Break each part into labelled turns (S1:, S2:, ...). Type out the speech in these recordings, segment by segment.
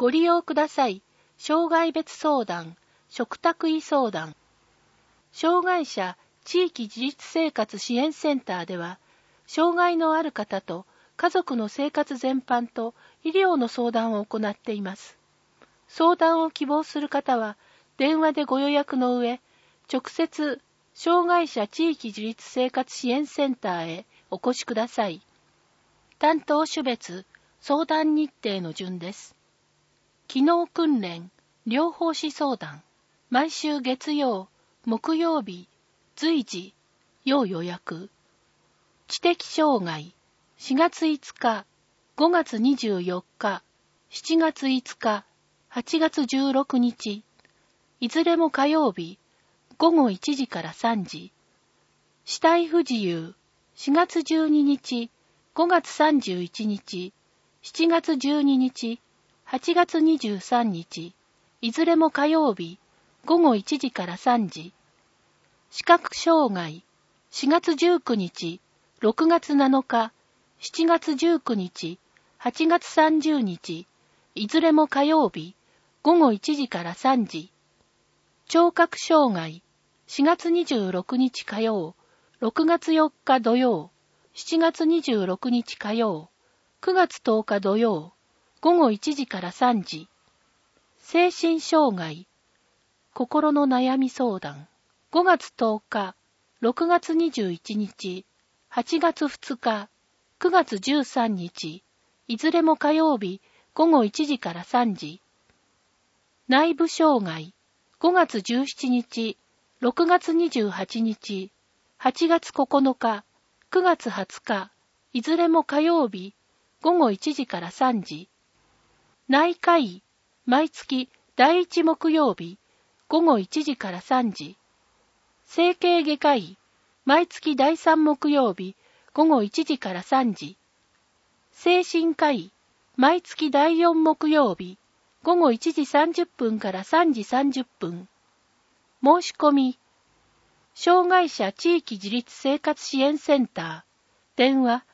S1: ご利用ください。障害別相談、嘱託医相談。障害者地域自立生活支援センターでは、障害のある方と家族の生活全般と医療の相談を行っています。相談を希望する方は、電話でご予約の上、直接、障害者地域自立生活支援センターへお越しください。担当種別、相談日程の順です。機能訓練、療法士相談、毎週月曜、木曜日、随時、要予約。知的障害、4月5日、5月24日、7月5日、8月16日、いずれも火曜日、午後1時から3時。肢体不自由、4月12日、5月31日、7月12日、8月23日、いずれも火曜日、午後1時から3時。視覚障害、4月19日、6月7日、7月19日、8月30日、いずれも火曜日、午後1時から3時。聴覚障害、4月26日火曜、6月4日土曜、7月26日火曜、9月10日土曜、午後1時から3時。精神障害、心の悩み相談、5月10日、6月21日、8月2日、9月13日、いずれも火曜日、午後1時から3時。内部障害、5月17日、6月28日、8月9日、9月20日、いずれも火曜日、午後1時から3時。内科医、毎月第1木曜日、午後1時から3時。整形外科医、毎月第3木曜日、午後1時から3時。精神科医、毎月第4木曜日、午後1時30分から3時30分。申し込み、障害者地域自立生活支援センター、電話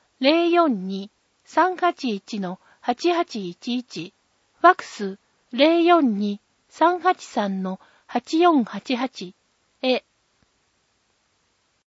S1: 042-381-8811、ファクス 042-383-8488 へ